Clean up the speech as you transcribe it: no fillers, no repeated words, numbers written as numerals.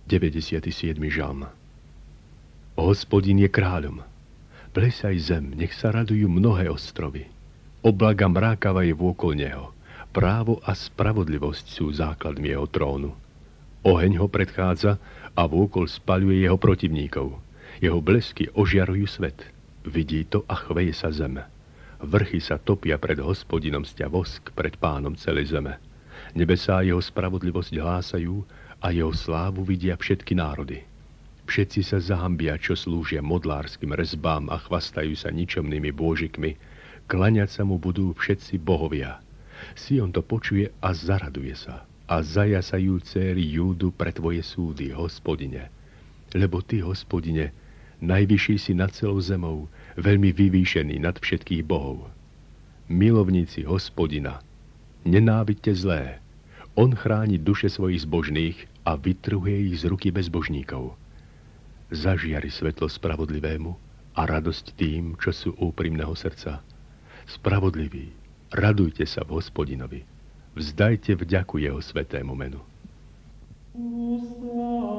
97. žalm. Hospodin je kráľom. Plesaj zem, nech sa radujú mnohé ostrovy. Oblaga mrákavajú vôkol neho. Právo a spravodlivosť sú základmi jeho trónu. Oheň ho predchádza a vôkol spaľuje jeho protivníkov. Jeho blesky ožiarujú svet. Vidí to a chveje sa zem. Vrchy sa topia pred Hospodinom, sťa vosk pred Pánom celej zeme. Nebesá jeho spravodlivosť hlásajú a jeho slávu vidia všetky národy. Všetci sa zahambia, čo slúžia modlárskym rezbám a chvastajú sa ničomnými bôžikmi. Klaňať sa mu budú všetci bohovia. Sion to počuje a zaraduje sa. A zajasajú céry Júdu pre tvoje súdy, Hospodine. Lebo ty, Hospodine, najvyšší si nad celou zemou, veľmi vyvýšený nad všetkých bohov. Milovníci Hospodina, nenávidte zlé. On chráni duše svojich zbožných a vytrhuje ich z ruky bezbožníkov. Zažiari svetlo spravodlivému a radosť tým, čo sú úprimného srdca. Spravodliví, radujte sa v Hospodinovi. Vzdajte vďaku jeho svätému menu.